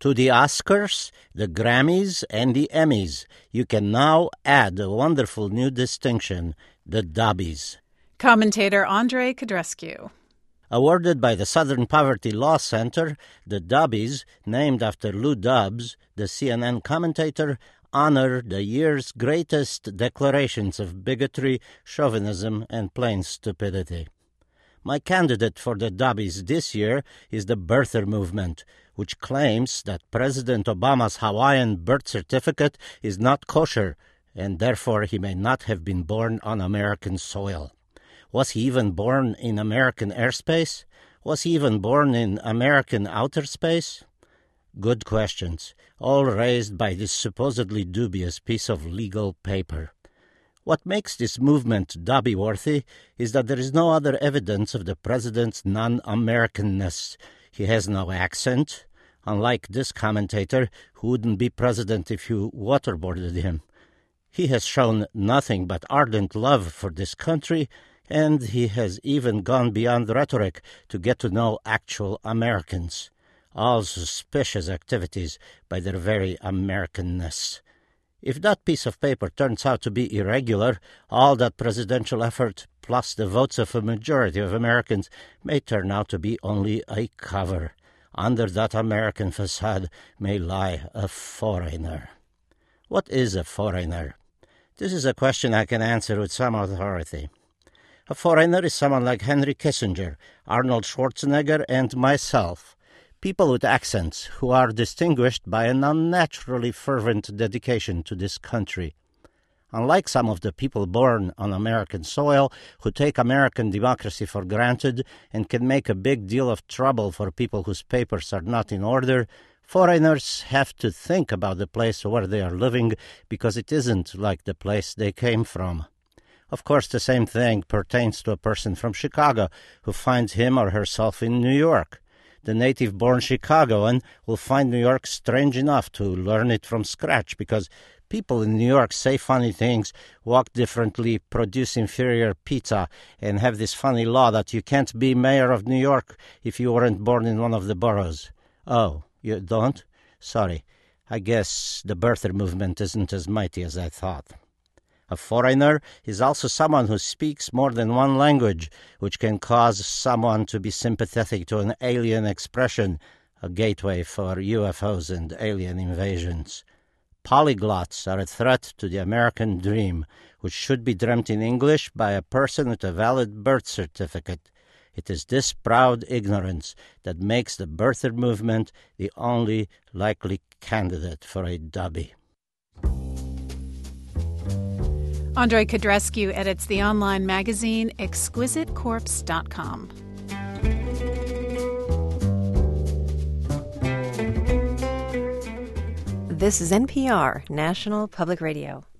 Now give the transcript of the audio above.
To the Oscars, the Grammys, and the Emmys, you can now add a wonderful new distinction, the Dobbies. Commentator Andrei Codrescu. Awarded by the Southern Poverty Law Center, the Dobbies, named after Lou Dobbs, the CNN commentator, honor the year's greatest declarations of bigotry, chauvinism, and plain stupidity. My candidate for the Dobbies this year is the birther movement, which claims that President Obama's Hawaiian birth certificate is not kosher, and therefore he may not have been born on American soil. Was he even born in American airspace? Was he even born in American outer space? Good questions, all raised by this supposedly dubious piece of legal paper. What makes this movement Dobby-worthy is that there is no other evidence of the president's non-Americanness. He has no accent, unlike this commentator who wouldn't be president if you waterboarded him. He has shown nothing but ardent love for this country, and he has even gone beyond rhetoric to get to know actual Americans. All suspicious activities by their very Americanness. If that piece of paper turns out to be irregular, all that presidential effort, plus the votes of a majority of Americans, may turn out to be only a cover. Under that American facade may lie a foreigner. What is a foreigner? This is a question I can answer with some authority. A foreigner is someone like Henry Kissinger, Arnold Schwarzenegger, and myself. People with accents who are distinguished by an unnaturally fervent dedication to this country. Unlike some of the people born on American soil who take American democracy for granted and can make a big deal of trouble for people whose papers are not in order, foreigners have to think about the place where they are living because it isn't like the place they came from. Of course, the same thing pertains to a person from Chicago who finds him or herself in New York. The native-born Chicagoan will find New York strange enough to learn it from scratch because people in New York say funny things, walk differently, produce inferior pizza, and have this funny law that you can't be mayor of New York if you weren't born in one of the boroughs. Oh, you don't? Sorry. I guess the birther movement isn't as mighty as I thought. A foreigner is also someone who speaks more than one language, which can cause someone to be sympathetic to an alien expression, a gateway for UFOs and alien invasions. Polyglots are a threat to the American dream, which should be dreamt in English by a person with a valid birth certificate. It is this proud ignorance that makes the birther movement the only likely candidate for a Dobby. Andrei Codrescu edits the online magazine ExquisiteCorpse.com. This is NPR, National Public Radio.